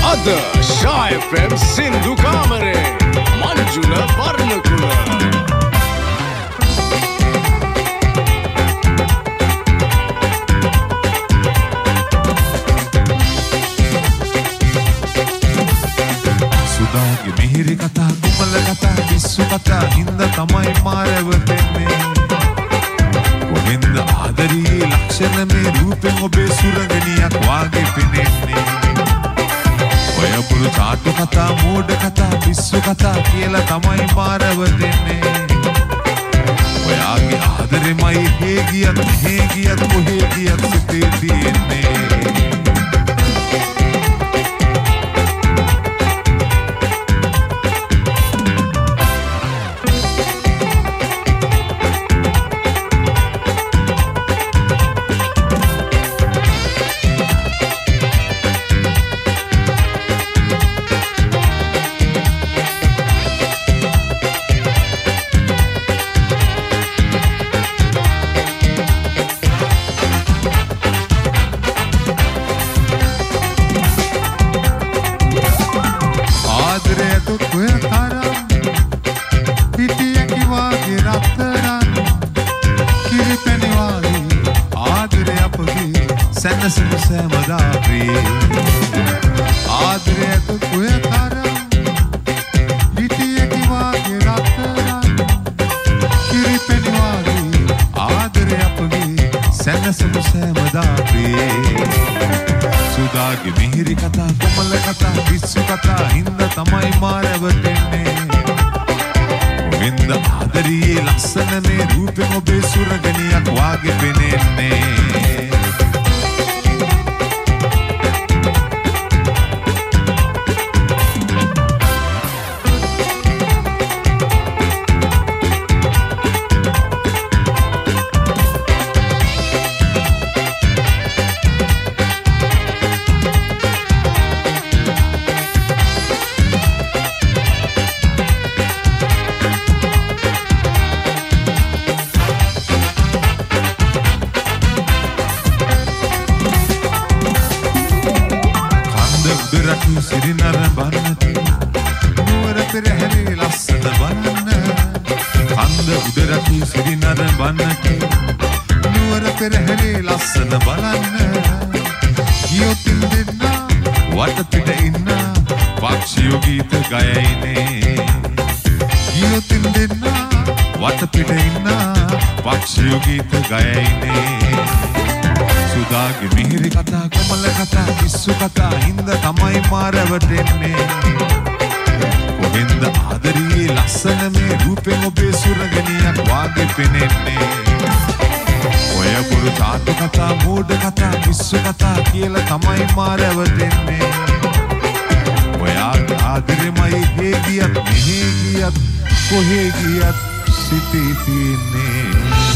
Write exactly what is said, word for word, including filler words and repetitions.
අද ශා F M සින්දු කාමරේ මංජුල වර්ණකුල සුදාගේ මිහිරි කතා කුමල කතා විශ්ව කතා හින්ද තමයි මාරවටෙන්නේ ගෝවින්ද ආදරී ලක්ෂණ මේ රූපෙන් ඔබේ සුරංගනියක් වාගේ පෙනෙන්නේ ඔය පුරු චාටු කතා මෝඩ කතා විශ්ව කතා කියලා තමයි මාරවටෙන්නේ ඔයාගේ ආදරෙමයි හේ ගියත් හේ ගියත් කොහේ ගියත් සිතේ තියෙන්නේ සුදාගේ මිහිරි කතා කොමල කතා විශ්ව කතා හින්ද තමයි මාරවටෙන්නේ ගෝවින්ද ආදරියේ ලස්සන මේ රූපෙන් ඔබේ සුරගනියක් වාගේ පෙනෙන්නේ සිරිනර බන්නති නුවර පෙරහැරේ ලස්සන බලන්න කන්ද උඩරටි සිරිනර බන්නති නුවර පෙරහැරේ ලස්සන බලන්න ගියොතින් දෙන්න වටපිට ඉන්න පක්ෂියෝ ගීත ගයයිනේ ගියොතින් දෙන්න වටපිට ඉන්න පක්ෂියෝ ගීත ගයයිනේ සුදාගේ මිහිරි කතා කොමල කතා විශ්ව කතා හින්ද තමයි මාරවටෙන්නේ ගෝවින්ද ආදරියේ ලස්සන මේ රූපෙන් ඔබේ සුරගනියක් වාගේ පෙනෙන්නේ ඔය පුරු චාටු කතා මෝඩ කතා විශ්ව කතා කියලා තමයි මාරවටෙන්නේ ඔයාගේ ආදරෙමයි හේ ගියත් මෙහේ ගියත් කොහේ ගියත් සිතේ තියෙන්නේ